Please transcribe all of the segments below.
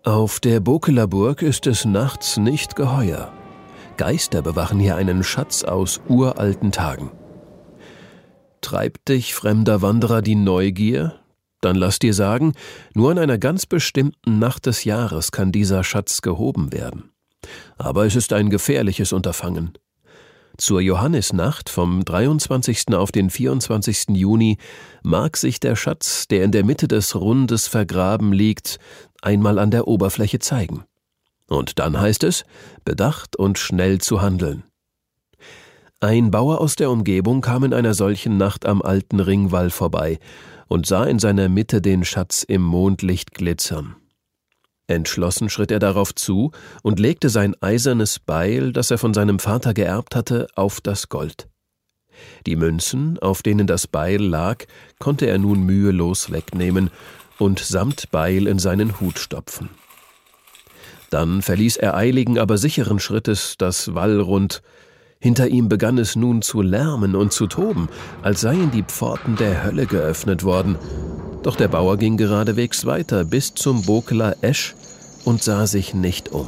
Auf der Bokeler Burg ist es nachts nicht geheuer. Geister bewachen hier einen Schatz aus uralten Tagen. Treibt dich, fremder Wanderer, die Neugier? Dann lass dir sagen, nur an einer ganz bestimmten Nacht des Jahres kann dieser Schatz gehoben werden. Aber es ist ein gefährliches Unterfangen. Zur Johannisnacht vom 23. auf den 24. Juni mag sich der Schatz, der in der Mitte des Rundes vergraben liegt, einmal an der Oberfläche zeigen. Und dann heißt es, bedacht und schnell zu handeln. Ein Bauer aus der Umgebung kam in einer solchen Nacht am alten Ringwall vorbei und sah in seiner Mitte den Schatz im Mondlicht glitzern. Entschlossen schritt er darauf zu und legte sein eisernes Beil, das er von seinem Vater geerbt hatte, auf das Gold. Die Münzen, auf denen das Beil lag, konnte er nun mühelos wegnehmen und samt Beil in seinen Hut stopfen. Dann verließ er eiligen, aber sicheren Schrittes das Wallrund. Hinter ihm begann es nun zu lärmen und zu toben, als seien die Pforten der Hölle geöffnet worden. Doch der Bauer ging geradewegs weiter bis zum Bokeler Esch und sah sich nicht um.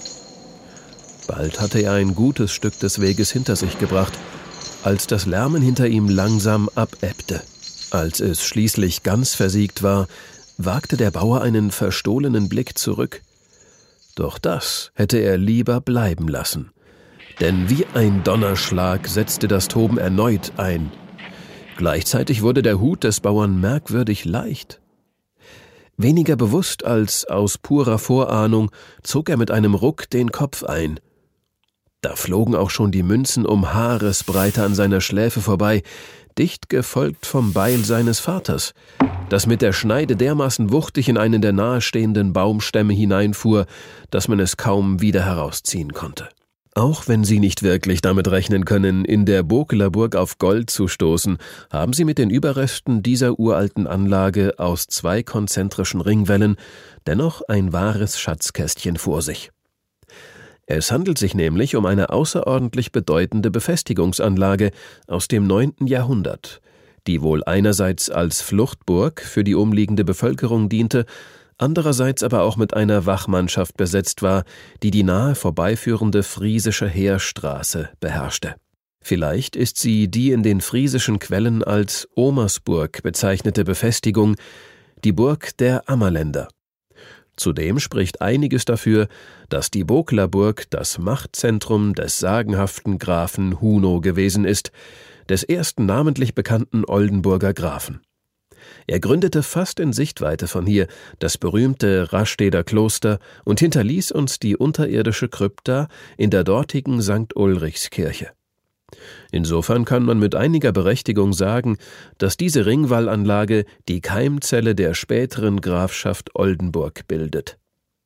Bald hatte er ein gutes Stück des Weges hinter sich gebracht, als das Lärmen hinter ihm langsam abebbte. Als es schließlich ganz versiegt war, wagte der Bauer einen verstohlenen Blick zurück. Doch das hätte er lieber bleiben lassen. Denn wie ein Donnerschlag setzte das Toben erneut ein. Gleichzeitig wurde der Hut des Bauern merkwürdig leicht. Weniger bewusst als aus purer Vorahnung zog er mit einem Ruck den Kopf ein. Da flogen auch schon die Münzen um Haaresbreite an seiner Schläfe vorbei, dicht gefolgt vom Beil seines Vaters, das mit der Schneide dermaßen wuchtig in einen der nahestehenden Baumstämme hineinfuhr, dass man es kaum wieder herausziehen konnte. Auch wenn Sie nicht wirklich damit rechnen können, in der Bokeler Burg auf Gold zu stoßen, haben Sie mit den Überresten dieser uralten Anlage aus 2 konzentrischen Ringwällen dennoch ein wahres Schatzkästchen vor sich. Es handelt sich nämlich um eine außerordentlich bedeutende Befestigungsanlage aus dem 9. Jahrhundert, die wohl einerseits als Fluchtburg für die umliegende Bevölkerung diente, andererseits aber auch mit einer Wachmannschaft besetzt war, die die nahe vorbeiführende friesische Heerstraße beherrschte. Vielleicht ist sie die in den friesischen Quellen als Omersburg bezeichnete Befestigung, die Burg der Ammerländer. Zudem spricht einiges dafür, dass die Bokeler Burg das Machtzentrum des sagenhaften Grafen Huno gewesen ist, des ersten namentlich bekannten Oldenburger Grafen. Er gründete fast in Sichtweite von hier das berühmte Rasteder Kloster und hinterließ uns die unterirdische Krypta in der dortigen St. Ulrichskirche. Insofern kann man mit einiger Berechtigung sagen, dass diese Ringwallanlage die Keimzelle der späteren Grafschaft Oldenburg bildet.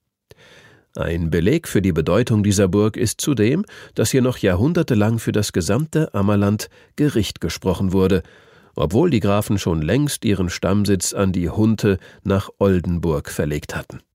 Ein Beleg für die Bedeutung dieser Burg ist zudem, dass hier noch jahrhundertelang für das gesamte Ammerland Gericht gesprochen wurde, obwohl die Grafen schon längst ihren Stammsitz an die Hunte nach Oldenburg verlegt hatten.